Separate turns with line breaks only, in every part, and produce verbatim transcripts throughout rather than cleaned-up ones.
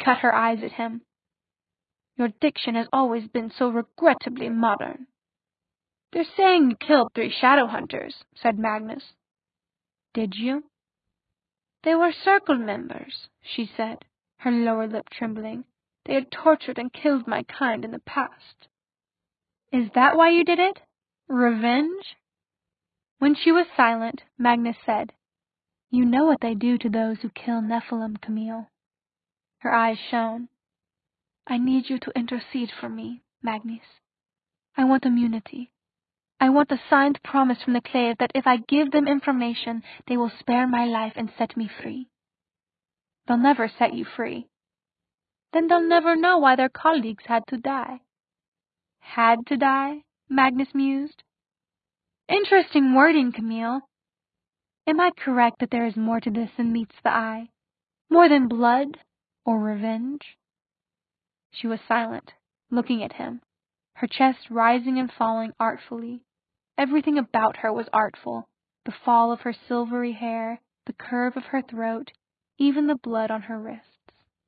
cut her eyes at him. "Your diction has always been so regrettably modern." "They're saying you killed three shadow hunters," said Magnus. "Did you?" "They were Circle members," she said, her lower lip trembling. "They had tortured and killed my kind in the past." "Is that why you did it? Revenge?" When she was silent, Magnus said, "You know what they do to those who kill Nephilim, Camille." Her eyes shone. "I need you to intercede for me, Magnus. I want immunity. I want a signed promise from the Clave that if I give them information, they will spare my life and set me free." "They'll never set you free." "Then they'll never know why their colleagues had to die." "Had to die?" Magnus mused. "Interesting wording, Camille. Am I correct that there is more to this than meets the eye? More than blood or revenge?" She was silent, looking at him, her chest rising and falling artfully. Everything about her was artful, the fall of her silvery hair, the curve of her throat, even the blood on her wrists.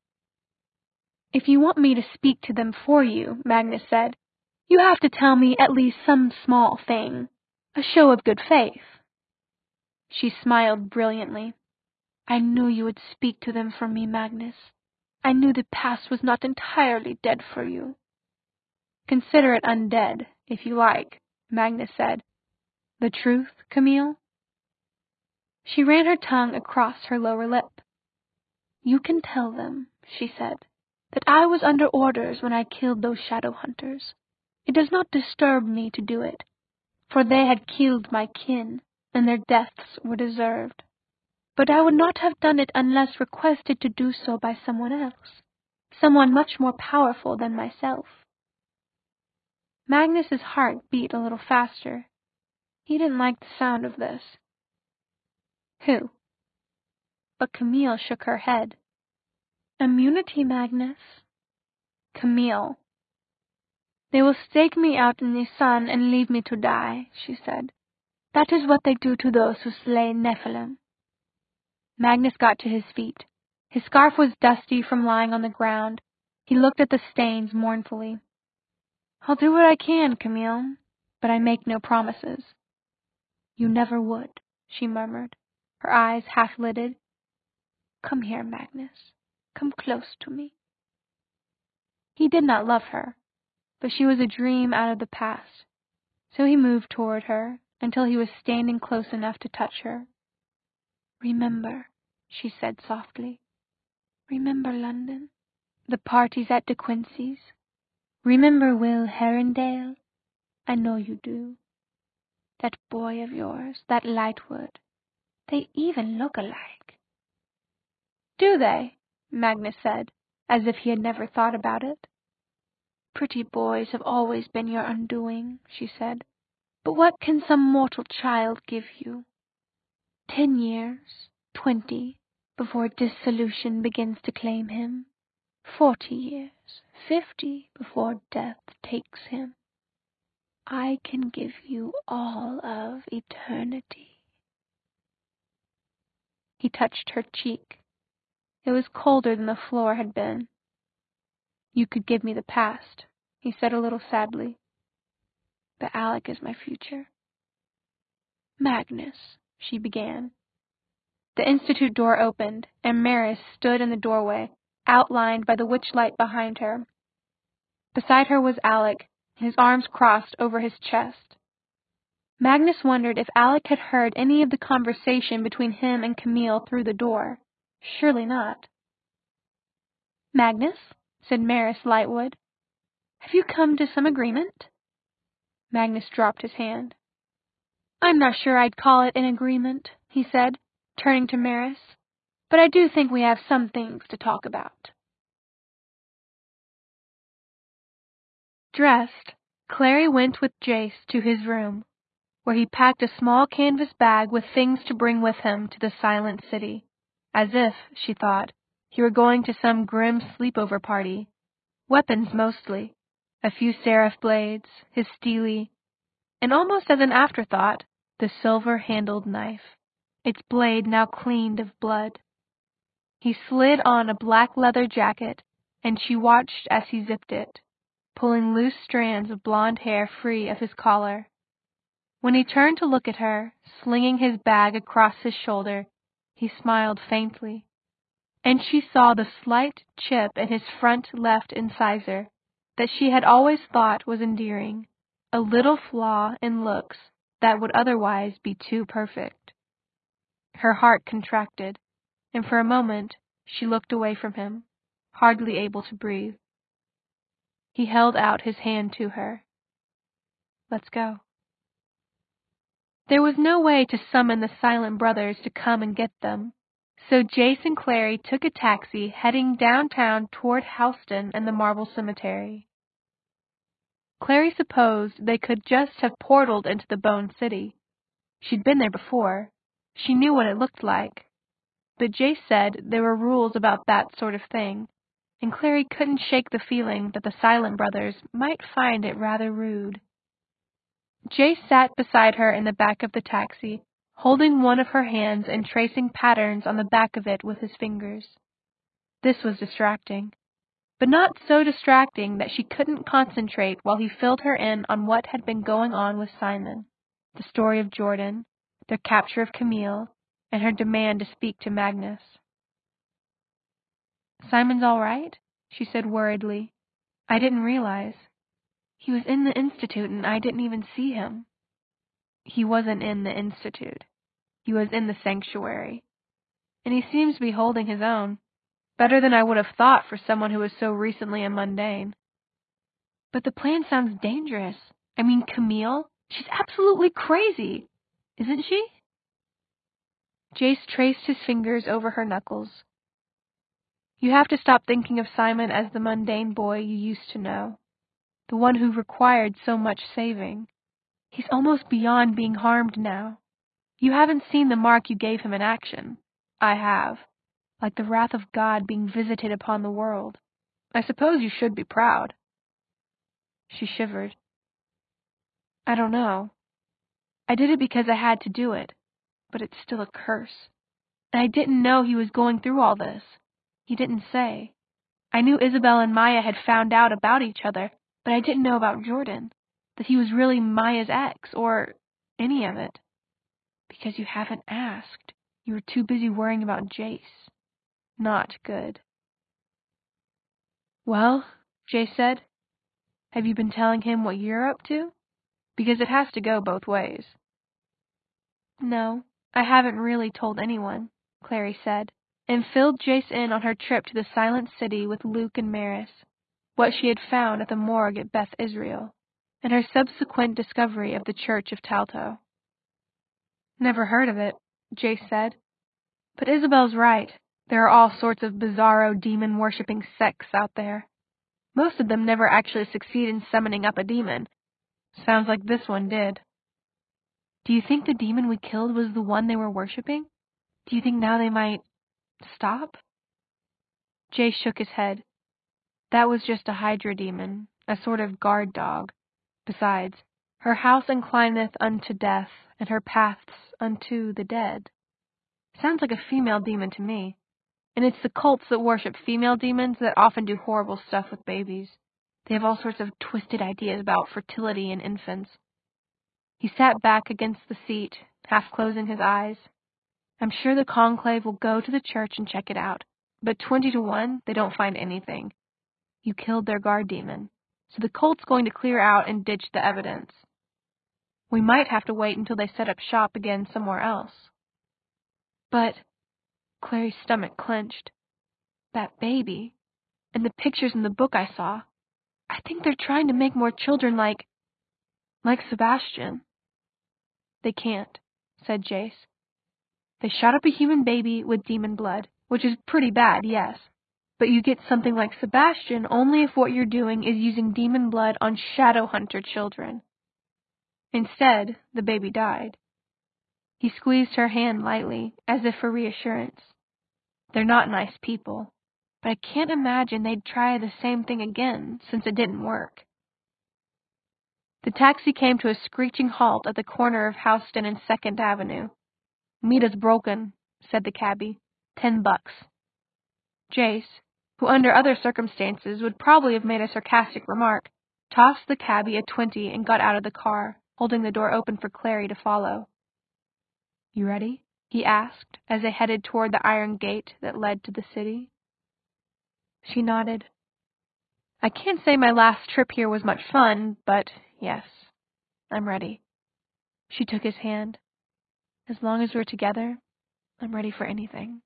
"If you want me to speak to them for you," Magnus said, "you have to tell me at least some small thing, a show of good faith." She smiled brilliantly. "I knew you would speak to them for me, Magnus. I knew the past was not entirely dead for you." "Consider it undead, if you like," Magnus said. "The truth, Camille?" She ran her tongue across her lower lip. "You can tell them," she said, "that I was under orders when I killed those shadow hunters. It does not disturb me to do it, for they had killed my kin, and their deaths were deserved. But I would not have done it unless requested to do so by someone else, someone much more powerful than myself." Magnus's heart beat a little faster. He didn't like the sound of this. "Who?" But Camille shook her head. "Immunity, Magnus." "Camille." "They will stake me out in the sun and leave me to die," she said. "That is what they do to those who slay Nephilim." Magnus got to his feet. His scarf was dusty from lying on the ground. He looked at the stains mournfully. "I'll do what I can, Camille, but I make no promises." "You never would," she murmured, her eyes half-lidded. "Come here, Magnus. Come close to me." He did not love her, but she was a dream out of the past, so he moved toward her until he was standing close enough to touch her. "Remember," she said softly. "Remember London, the parties at De Quincey's. Remember Will Herondale? I know you do. That boy of yours, that Lightwood. They even look alike." "Do they?" Magnus said, as if he had never thought about it. "Pretty boys have always been your undoing," she said. "But what can some mortal child give you? Ten years, twenty, before dissolution begins to claim him. Forty years, fifty, before death takes him. I can give you all of eternity." He touched her cheek. It was colder than the floor had been. "You could give me the past," he said a little sadly. "But Alec is my future." "Magnus," she began. The Institute door opened, and Maris stood in the doorway, outlined by the witchlight behind her. Beside her was Alec, his arms crossed over his chest. Magnus wondered if Alec had heard any of the conversation between him and Camille through the door. Surely not. "Magnus," said Maris Lightwood, "have you come to some agreement?" Magnus dropped his hand. "I'm not sure I'd call it an agreement," he said, turning to Maris, "but I do think we have some things to talk about." Dressed, Clary went with Jace to his room, where he packed a small canvas bag with things to bring with him to the silent city, as if, she thought, he were going to some grim sleepover party. Weapons mostly, a few seraph blades, his stele, and almost as an afterthought, the silver-handled knife, its blade now cleaned of blood. He slid on a black leather jacket, and she watched as he zipped it, pulling loose strands of blonde hair free of his collar. When he turned to look at her, slinging his bag across his shoulder, he smiled faintly, and she saw the slight chip in his front left incisor that she had always thought was endearing, a little flaw in looks that would otherwise be too perfect. Her heart contracted, and for a moment she looked away from him, hardly able to breathe. He held out his hand to her. "Let's go." There was no way to summon the Silent brothers to come and get them, so Jace and Clary took a taxi heading downtown toward Houston and the Marble Cemetery. Clary supposed they could just have portaled into the Bone City. She'd been there before. She knew what it looked like. But Jace said there were rules about that sort of thing, and Clary couldn't shake the feeling that the Silent brothers might find it rather rude. Jace sat beside her in the back of the taxi, holding one of her hands and tracing patterns on the back of it with his fingers. This was distracting, but not so distracting that she couldn't concentrate while he filled her in on what had been going on with Simon, the story of Jordan, their capture of Camille, and her demand to speak to Magnus. "Simon's all right?" she said worriedly. "I didn't realize. He was in the Institute and I didn't even see him." "He wasn't in the Institute. He was in the sanctuary. And he seems to be holding his own. Better than I would have thought for someone who was so recently a mundane." "But the plan sounds dangerous. I mean, Camille, she's absolutely crazy, isn't she?" Jace traced his fingers over her knuckles. "You have to stop thinking of Simon as the mundane boy you used to know, the one who required so much saving. He's almost beyond being harmed now. You haven't seen the mark you gave him in action. I have, like the wrath of God being visited upon the world. I suppose you should be proud." She shivered. "I don't know. I did it because I had to do it, but it's still a curse. And I didn't know he was going through all this. He didn't say. I knew Isabel and Maya had found out about each other, but I didn't know about Jordan, that he was really Maya's ex, or any of it. Because you haven't asked. You were too busy worrying about Jace. Not good." "Well," Jace said, "have you been telling him what you're up to? Because it has to go both ways." "No, I haven't really told anyone," Clary said, and filled Jace in on her trip to the Silent City with Luke and Maris, what she had found at the morgue at Beth Israel, and her subsequent discovery of the Church of Talto. "Never heard of it," Jace said. "But Isabel's right. There are all sorts of bizarro demon-worshipping sects out there. Most of them never actually succeed in summoning up a demon. Sounds like this one did." "Do you think the demon we killed was the one they were worshipping? Do you think now they might stop?" Jay shook his head. "That was just a Hydra demon, a sort of guard dog. Besides, her house inclineth unto death, and her paths unto the dead. Sounds like a female demon to me. And it's the cults that worship female demons that often do horrible stuff with babies. They have all sorts of twisted ideas about fertility in infants." He sat back against the seat, half closing his eyes. "I'm sure the conclave will go to the church and check it out, but twenty to one, they don't find anything. You killed their guard demon, so the cult's going to clear out and ditch the evidence. We might have to wait until they set up shop again somewhere else." "But," Clary's stomach clenched, "that baby, and the pictures in the book I saw, I think they're trying to make more children like... like Sebastian." "They can't," said Jace. "They shot up a human baby with demon blood, which is pretty bad, yes. But you get something like Sebastian only if what you're doing is using demon blood on Shadowhunter children." Instead, the baby died. He squeezed her hand lightly, as if for reassurance. "They're not nice people, but I can't imagine they'd try the same thing again, since it didn't work." The taxi came to a screeching halt at the corner of Houston and Second Avenue. "Meter's broken," said the cabbie. "Ten bucks." Jace, who under other circumstances would probably have made a sarcastic remark, tossed the cabbie a twenty and got out of the car, holding the door open for Clary to follow. "You ready?" he asked, as they headed toward the iron gate that led to the city. She nodded. "I can't say my last trip here was much fun, but yes, I'm ready." She took his hand. "As long as we're together, I'm ready for anything."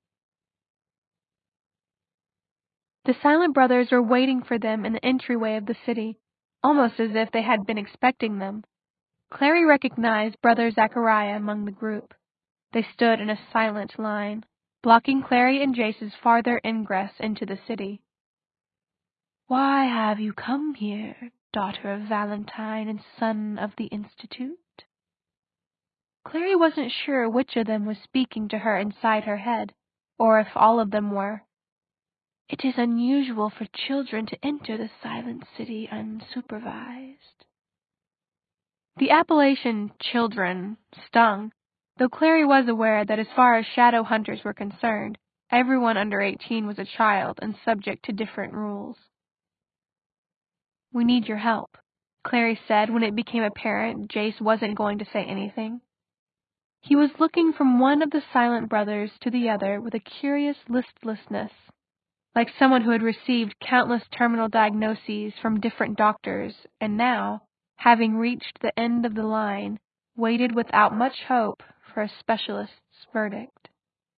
The Silent Brothers were waiting for them in the entryway of the city, almost as if they had been expecting them. Clary recognized Brother Zachariah among the group. They stood in a silent line, blocking Clary and Jace's farther ingress into the city. "Why have you come here, daughter of Valentine and son of the Institute?" Clary wasn't sure which of them was speaking to her inside her head, or if all of them were. "It is unusual for children to enter the Silent City unsupervised." The appellation "children" stung, though Clary was aware that as far as shadow hunters were concerned, everyone under eighteen was a child and subject to different rules. "We need your help," Clary said when it became apparent Jace wasn't going to say anything. He was looking from one of the Silent Brothers to the other with a curious listlessness, like someone who had received countless terminal diagnoses from different doctors and now, having reached the end of the line, waited without much hope for a specialist's verdict.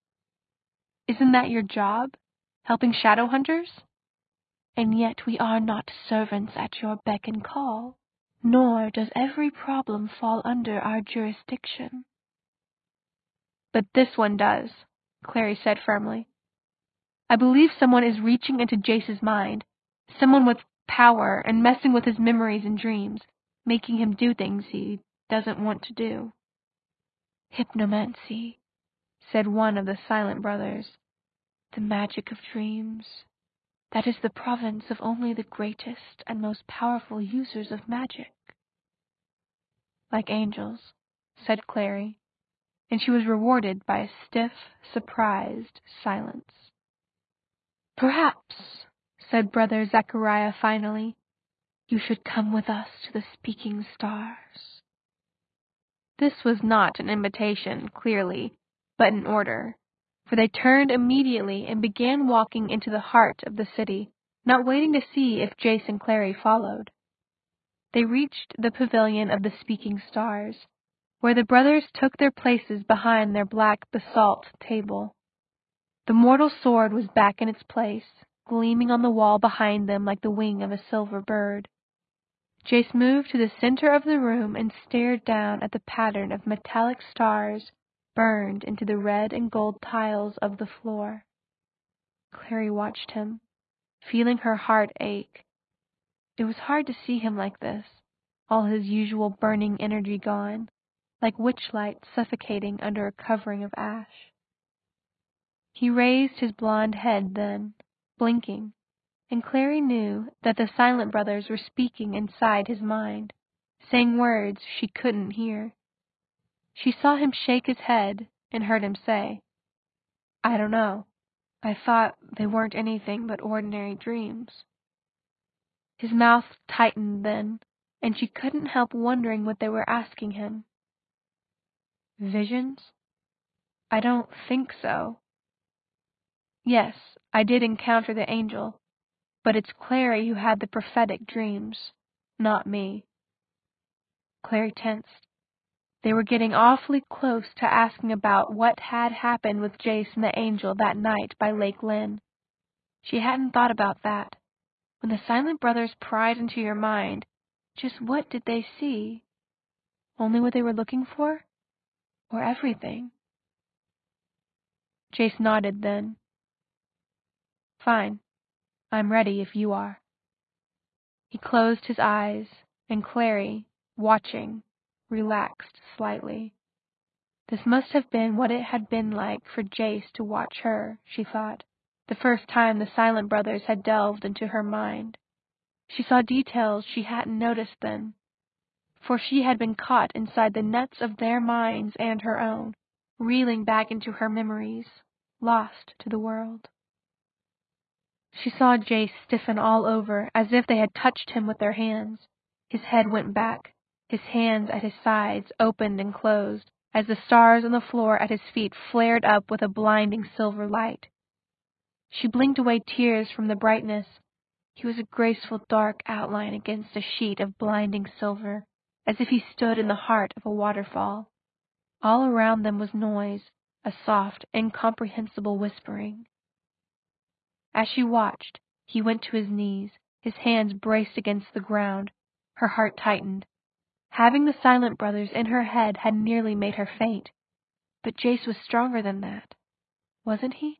"Isn't that your job, helping shadow hunters? And yet we are not servants at your beck and call, nor does every problem fall under our jurisdiction." "But this one does," Clary said firmly. "I believe someone is reaching into Jace's mind, someone with power and messing with his memories and dreams, making him do things he doesn't want to do." "Hypnomancy," said one of the Silent Brothers. "The magic of dreams. That is the province of only the greatest and most powerful users of magic." "Like angels," said Clary, and she was rewarded by a stiff, surprised silence. "Perhaps," said Brother Zachariah finally, "you should come with us to the Speaking Stars." This was not an invitation, clearly, but an order, for they turned immediately and began walking into the heart of the city, not waiting to see if Jace and Clary followed. They reached the pavilion of the Speaking Stars, where the brothers took their places behind their black basalt table. The mortal sword was back in its place, gleaming on the wall behind them like the wing of a silver bird. Jace moved to the center of the room and stared down at the pattern of metallic stars burned into the red and gold tiles of the floor. Clary watched him, feeling her heart ache. It was hard to see him like this, all his usual burning energy gone, like witchlight suffocating under a covering of ash. He raised his blond head then, blinking, and Clary knew that the Silent Brothers were speaking inside his mind, saying words she couldn't hear. She saw him shake his head and heard him say, "I don't know. I thought they weren't anything but ordinary dreams." His mouth tightened then, and she couldn't help wondering what they were asking him. "Visions? I don't think so. Yes, I did encounter the angel, but it's Clary who had the prophetic dreams, not me." Clary tensed. They were getting awfully close to asking about what had happened with Jace and the angel that night by Lake Lynn. She hadn't thought about that. When the Silent Brothers pried into your mind, just what did they see? Only what they were looking for? Or everything? Jace nodded then. "Fine. I'm ready if you are." He closed his eyes, and Clary, watching, relaxed slightly. This must have been what it had been like for Jace to watch her, she thought, the first time the Silent Brothers had delved into her mind. She saw details she hadn't noticed then, for she had been caught inside the nets of their minds and her own, reeling back into her memories, lost to the world. She saw Jace stiffen all over, as if they had touched him with their hands. His head went back. His hands at his sides opened and closed, as the stars on the floor at his feet flared up with a blinding silver light. She blinked away tears from the brightness. He was a graceful dark outline against a sheet of blinding silver, as if he stood in the heart of a waterfall. All around them was noise, a soft, incomprehensible whispering. As she watched, he went to his knees, his hands braced against the ground. Her heart tightened. Having the Silent Brothers in her head had nearly made her faint. But Jace was stronger than that, wasn't he?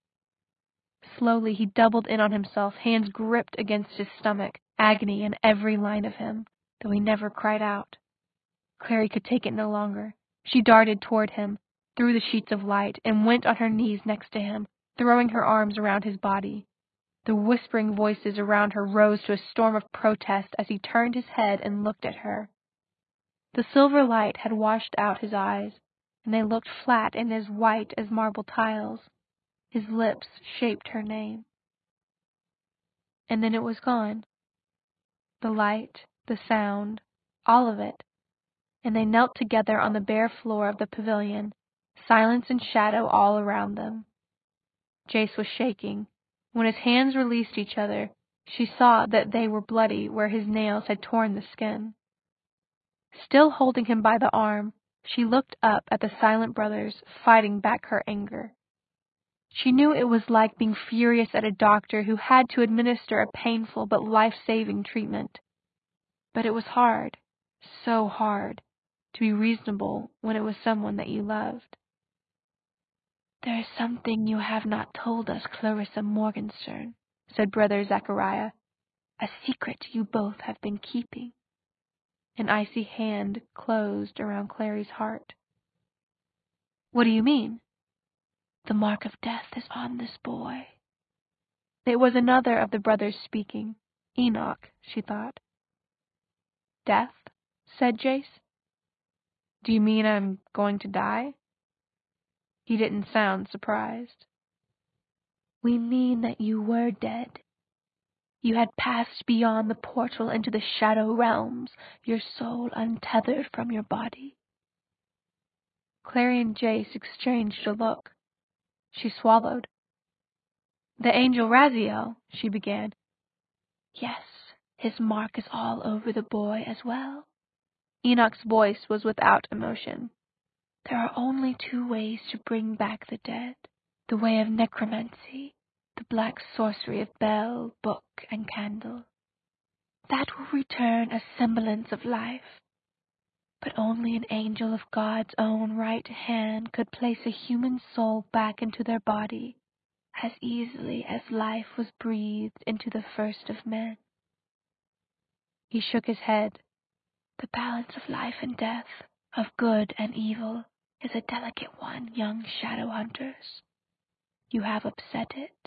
Slowly he doubled in on himself, hands gripped against his stomach, agony in every line of him, though he never cried out. Clary could take it no longer. She darted toward him, through the sheets of light, and went on her knees next to him, throwing her arms around his body. The whispering voices around her rose to a storm of protest as he turned his head and looked at her. The silver light had washed out his eyes, and they looked flat and as white as marble tiles. His lips shaped her name. And then it was gone. The light, the sound, all of it. And they knelt together on the bare floor of the pavilion, silence and shadow all around them. Jace was shaking. When his hands released each other, she saw that they were bloody where his nails had torn the skin. Still holding him by the arm, she looked up at the Silent Brothers, fighting back her anger. She knew it was like being furious at a doctor who had to administer a painful but life-saving treatment. But it was hard, so hard, to be reasonable when it was someone that you loved. "There is something you have not told us, Clarissa Morgenstern," said Brother Zachariah. "A secret you both have been keeping." An icy hand closed around Clary's heart. "What do you mean?" "The mark of death is on this boy." It was another of the brothers speaking. Enoch, she thought. "Death?" said Jace. "Do you mean I'm going to die?" He didn't sound surprised. "We mean that you were dead. You had passed beyond the portal into the shadow realms, your soul untethered from your body." Clary and Jace exchanged a look. She swallowed. "The angel Raziel," she began. "Yes, his mark is all over the boy as well." Enoch's voice was without emotion. "There are only two ways to bring back the dead. The way of necromancy, the black sorcery of bell, book, and candle. That will return a semblance of life. But only an angel of God's own right hand could place a human soul back into their body as easily as life was breathed into the first of men." He shook his head. "The balance of life and death, of good and evil, is a delicate one, young shadow hunters. You have upset it."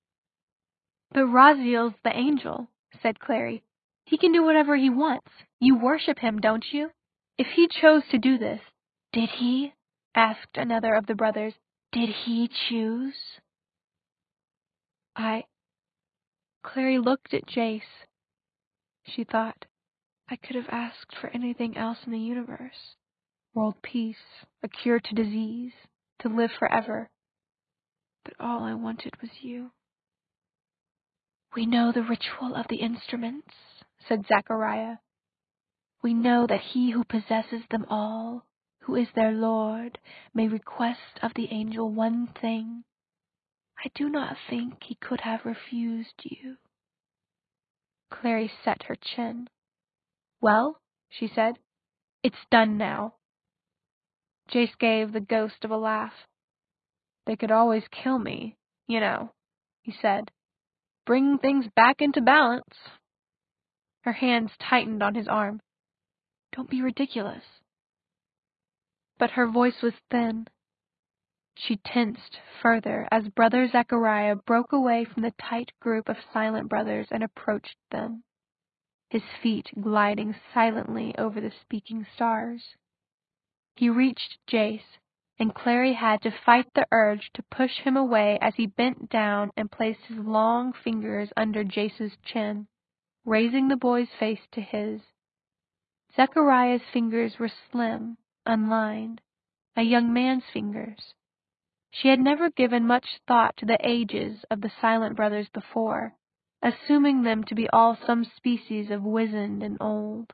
"But Raziel's the angel," said Clary. "He can do whatever he wants. You worship him, don't you? If he chose to do this—" "Did he?" asked another of the brothers. "Did he choose?" I... Clary looked at Jace. She thought, I could have asked for anything else in the universe. World peace, a cure to disease, to live forever. But all I wanted was you. "We know the ritual of the instruments," said Zachariah. "We know that he who possesses them all, who is their Lord, may request of the angel one thing. I do not think he could have refused you." Clary set her chin. "Well," she said, "it's done now." Jace gave the ghost of a laugh. "They could always kill me, you know," he said. "Bring things back into balance." Her hands tightened on his arm. "Don't be ridiculous." But her voice was thin. She tensed further as Brother Zachariah broke away from the tight group of silent brothers and approached them, his feet gliding silently over the speaking stars. He reached Jace, and Clary had to fight the urge to push him away as he bent down and placed his long fingers under Jace's chin, raising the boy's face to his. Zechariah's fingers were slim, unlined, a young man's fingers. She had never given much thought to the ages of the Silent brothers before, assuming them to be all some species of wizened and old.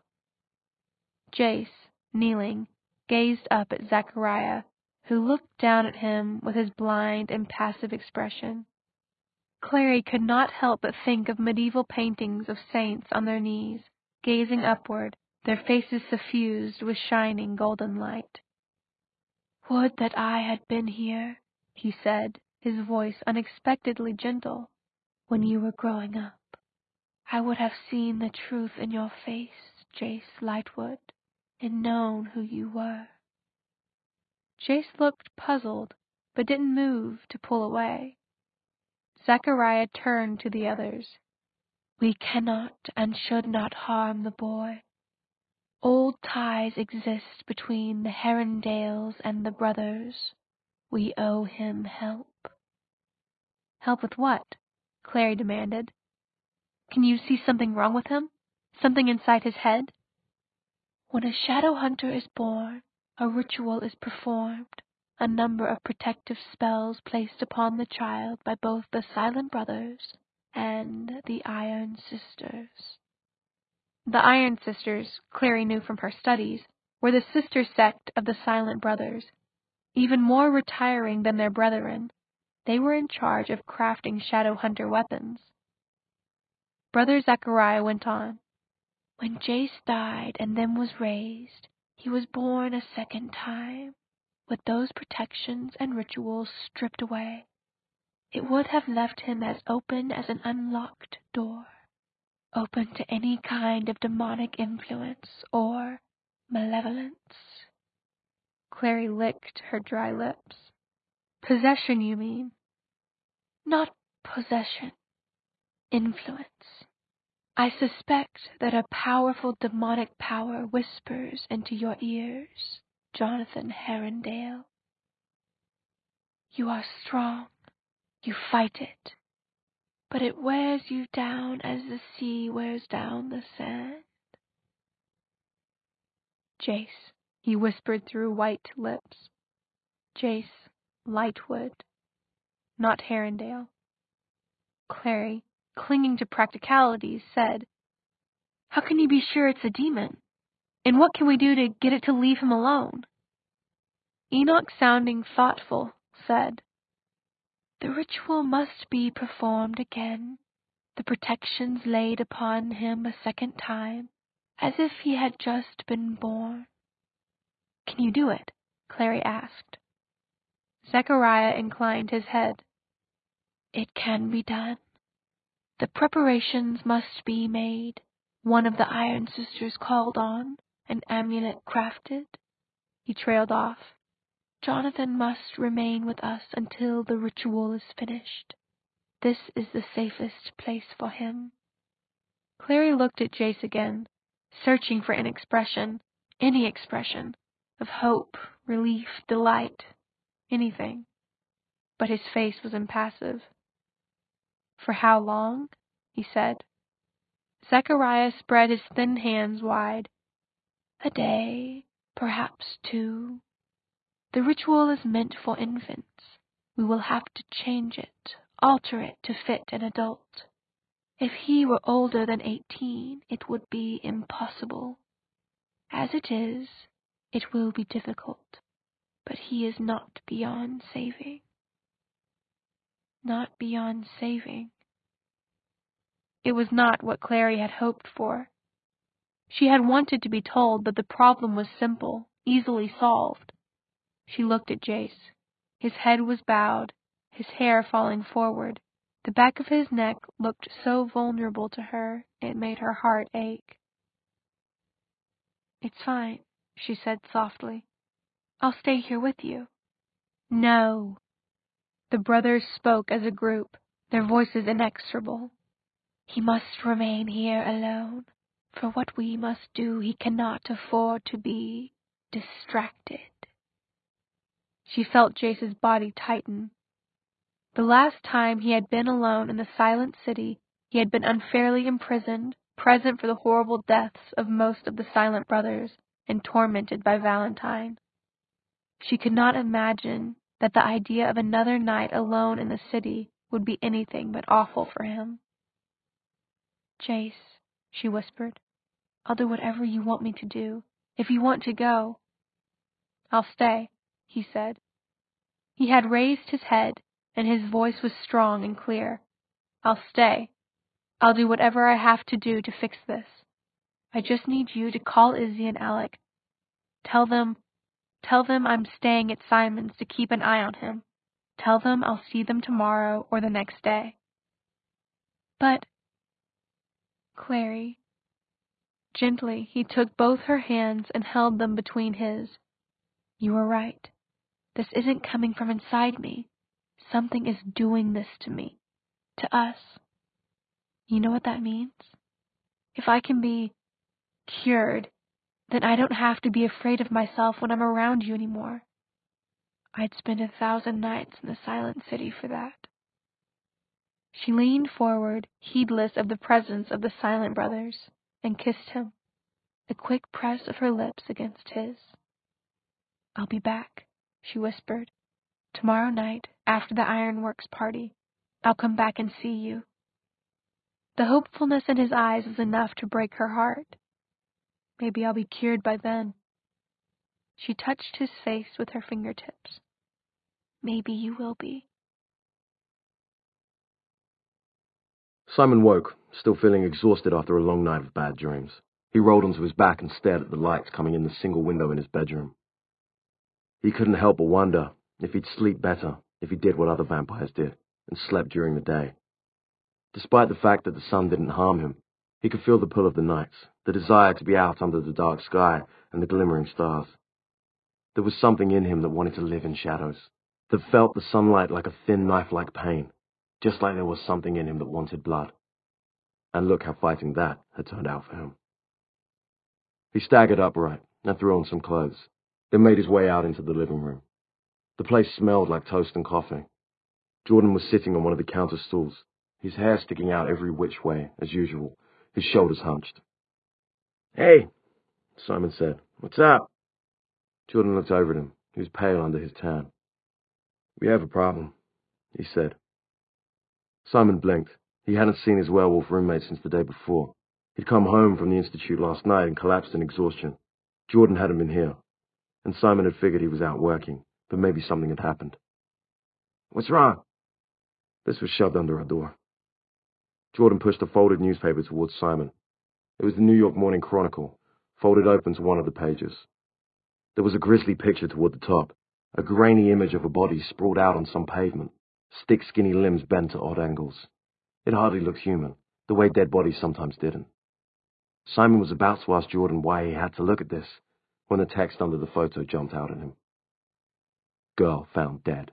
Jace, kneeling, gazed up at Zechariah, who looked down at him with his blind, impassive expression. Clary could not help but think of medieval paintings of saints on their knees, gazing upward, their faces suffused with shining golden light. "Would that I had been here," he said, his voice unexpectedly gentle, "when you were growing up. I would have seen the truth in your face, Jace Lightwood, and known who you were." Jace looked puzzled, but didn't move to pull away. Zechariah turned to the others. "We cannot and should not harm the boy. Old ties exist between the Herondales and the brothers. We owe him help." "Help with what?" Clary demanded. "Can you see something wrong with him? Something inside his head?" "When a shadow hunter is born, a ritual is performed, a number of protective spells placed upon the child by both the Silent brothers and the Iron Sisters." The Iron Sisters, Clary knew from her studies, were the sister sect of the Silent brothers. Even more retiring than their brethren, they were in charge of crafting shadow hunter weapons. Brother Zechariah went on. "When Jace died and then was raised, he was born a second time, with those protections and rituals stripped away. It would have left him as open as an unlocked door, open to any kind of demonic influence or malevolence." Clary licked her dry lips. "Possession, you mean?" "Not possession. Influence. I suspect that a powerful demonic power whispers into your ears, Jonathan Herondale. You are strong. You fight it. But it wears you down as the sea wears down the sand." "Jace," he whispered through white lips. "Jace Lightwood, not Herondale." Clary, clinging to practicalities, said, "How can you be sure it's a demon? And what can we do to get it to leave him alone?" Enoch, sounding thoughtful, said, "The ritual must be performed again, the protections laid upon him a second time, as if he had just been born." "Can you do it?" Clary asked. Zechariah inclined his head. "It can be done. The preparations must be made, one of the Iron Sisters called on, an amulet crafted." He trailed off. "Jonathan must remain with us until the ritual is finished. This is the safest place for him." Clary looked at Jace again, searching for an expression, any expression, of hope, relief, delight, anything. But his face was impassive. "For how long?" he said. Zechariah spread his thin hands wide. "A day, perhaps two. The ritual is meant for infants. We will have to change it, alter it to fit an adult. If he were older than eighteen, it would be impossible. As it is, it will be difficult, but he is not beyond saving." Not beyond saving. It was not what Clary had hoped for. She had wanted to be told that the problem was simple, easily solved. She looked at Jace. His head was bowed, his hair falling forward. The back of his neck looked so vulnerable to her, it made her heart ache. "It's fine," she said softly. "I'll stay here with you." "No." The brothers spoke as a group, their voices inexorable. "He must remain here alone. For what we must do, he cannot afford to be distracted." She felt Jace's body tighten. The last time he had been alone in the silent city, he had been unfairly imprisoned, present for the horrible deaths of most of the Silent Brothers, and tormented by Valentine. She could not imagine that the idea of another night alone in the city would be anything but awful for him. "Jace," she whispered, "I'll do whatever you want me to do. If you want to go—" "I'll stay," he said. He had raised his head, and his voice was strong and clear. "I'll stay. I'll do whatever I have to do to fix this. I just need you to call Izzy and Alec. Tell them, tell them I'm staying at Simon's to keep an eye on him. Tell them I'll see them tomorrow or the next day." "But—" "Clary." Gently, he took both her hands and held them between his. "You are right. This isn't coming from inside me. Something is doing this to me. To us. You know what that means? If I can be cured, then I don't have to be afraid of myself when I'm around you anymore. I'd spend a thousand nights in the Silent City for that." She leaned forward, heedless of the presence of the Silent Brothers, and kissed him, a quick press of her lips against his. "I'll be back," she whispered. "Tomorrow night, after the Ironworks party, I'll come back and see you." The hopefulness in his eyes was enough to break her heart. "Maybe I'll be cured by then." She touched his face with her fingertips. "Maybe you will be."
Simon woke, still feeling exhausted after a long night of bad dreams. He rolled onto his back and stared at the lights coming in the single window in his bedroom. He couldn't help but wonder if he'd sleep better if he did what other vampires did, and slept during the day. Despite the fact that the sun didn't harm him, he could feel the pull of the nights, the desire to be out under the dark sky and the glimmering stars. There was something in him that wanted to live in shadows, that felt the sunlight like a thin knife-like pain, just like there was something in him that wanted blood. And look how fighting that had turned out for him. He staggered upright and threw on some clothes, then made his way out into the living room. The place smelled like toast and coffee. Jordan was sitting on one of the counter stools, his hair sticking out every which way, as usual, his shoulders hunched. "Hey," Simon said. "What's up?" Jordan looked over at him. He was pale under his tan. "We have a problem," he said. Simon blinked. He hadn't seen his werewolf roommate since the day before. He'd come home from the institute last night and collapsed in exhaustion. Jordan hadn't been here, and Simon had figured he was out working, but maybe something had happened. "What's wrong?" This was shoved under a door. Jordan pushed a folded newspaper towards Simon. It was the New York Morning Chronicle, folded open to one of the pages. There was a grisly picture toward the top, a grainy image of a body sprawled out on some pavement, stick-skinny limbs bent at odd angles. It hardly looked human, the way dead bodies sometimes didn't. Simon was about to ask Jordan why he had to look at this, when the text under the photo jumped out at him. Girl found dead.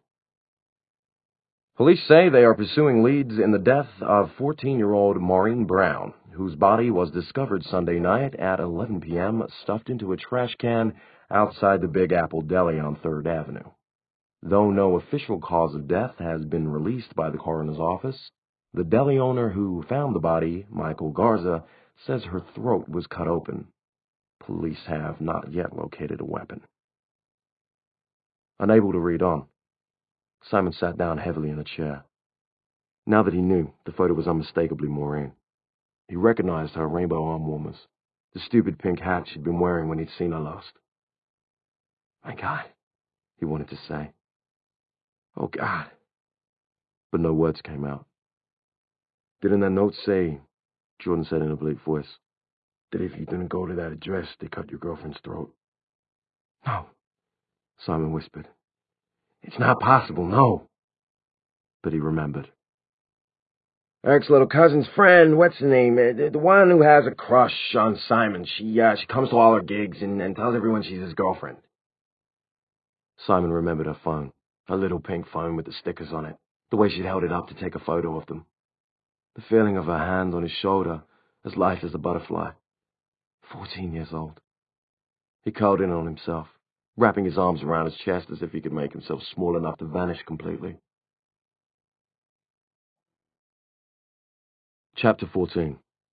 Police say they are pursuing leads in the death of fourteen-year-old Maureen Brown, whose body was discovered Sunday night at eleven p m stuffed into a trash can outside the Big Apple Deli on third avenue. Though no official cause of death has been released by the coroner's office, the deli owner who found the body, Michael Garza, says her throat was cut open. Police have not yet located a weapon. Unable to read on, Simon sat down heavily in a chair. Now that he knew, the photo was unmistakably Maureen. He recognized her rainbow arm warmers, the stupid pink hat she'd been wearing when he'd seen her last. "My God," he wanted to say. "Oh, God." But no words came out. "Didn't that note say," Jordan said in a bleak voice, "that if you didn't go to that address, they cut your girlfriend's throat?" "No," Simon whispered. "It's not possible, no." But he remembered. "Eric's little cousin's friend, what's her name? The, the one who has a crush on Simon. She uh, she comes to all our gigs and, and tells everyone she's his girlfriend." Simon remembered her phone, her little pink phone with the stickers on it, the way she'd held it up to take a photo of them. The feeling of her hand on his shoulder, as light as a butterfly. Fourteen years old. He curled in on himself, wrapping his arms around his chest as if he could make himself small enough to vanish completely. Chapter fourteen.